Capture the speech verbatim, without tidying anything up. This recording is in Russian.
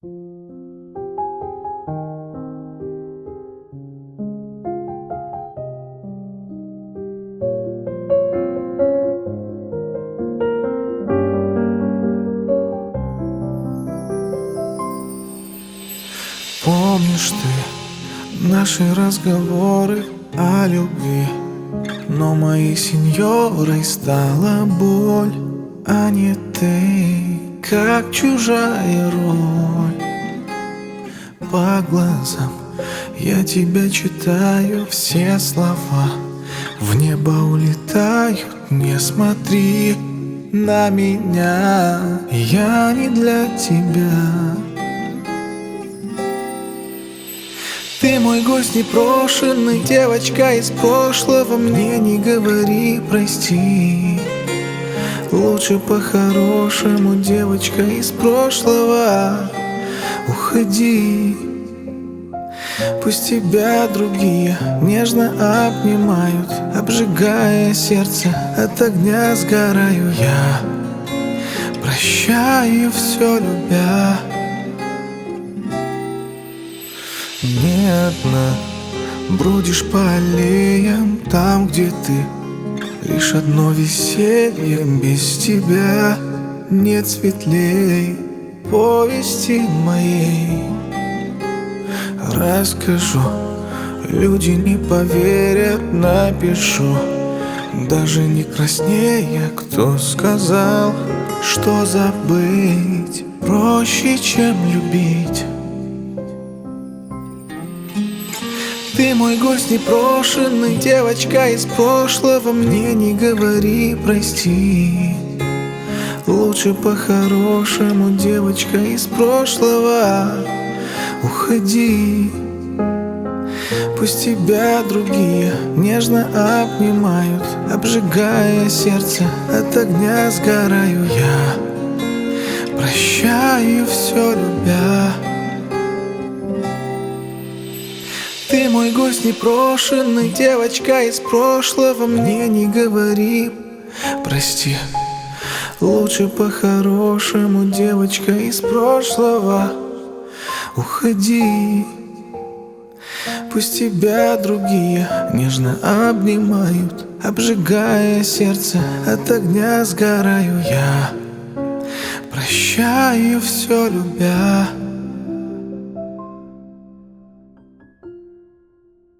Помнишь ты наши разговоры о любви? Но моей сеньорой стала боль, а не ты, как чужая роль. По глазам я тебя читаю, все слова в небо улетают. Не смотри на меня, я не для тебя. Ты мой гость непрошенный, девочка из прошлого. Мне не говори прости, лучше по-хорошему, девочка из прошлого, уходи. Пусть тебя другие нежно обнимают, обжигая сердце, от огня сгораю я. Прощаю все, любя. Не одна бродишь по аллеям, там, где ты, лишь одно веселье. Без тебя нет светлей повести моей. Расскажу, люди не поверят, напишу, даже не краснея. Кто сказал, что забыть проще, чем любить? Ты мой гость непрошенный, девочка из прошлого. Мне не говори прости, лучше по-хорошему, девочка из прошлого, уходи. Пусть тебя другие нежно обнимают, обжигая сердце, от огня сгораю я. Прощаю все, любя. Ты мой гость непрошенный, девочка из прошлого. Мне не говори прости, лучше по-хорошему, девочка из прошлого, уходи. Пусть тебя другие нежно обнимают, обжигая сердце, от огня сгораю я. Прощаю все, любя.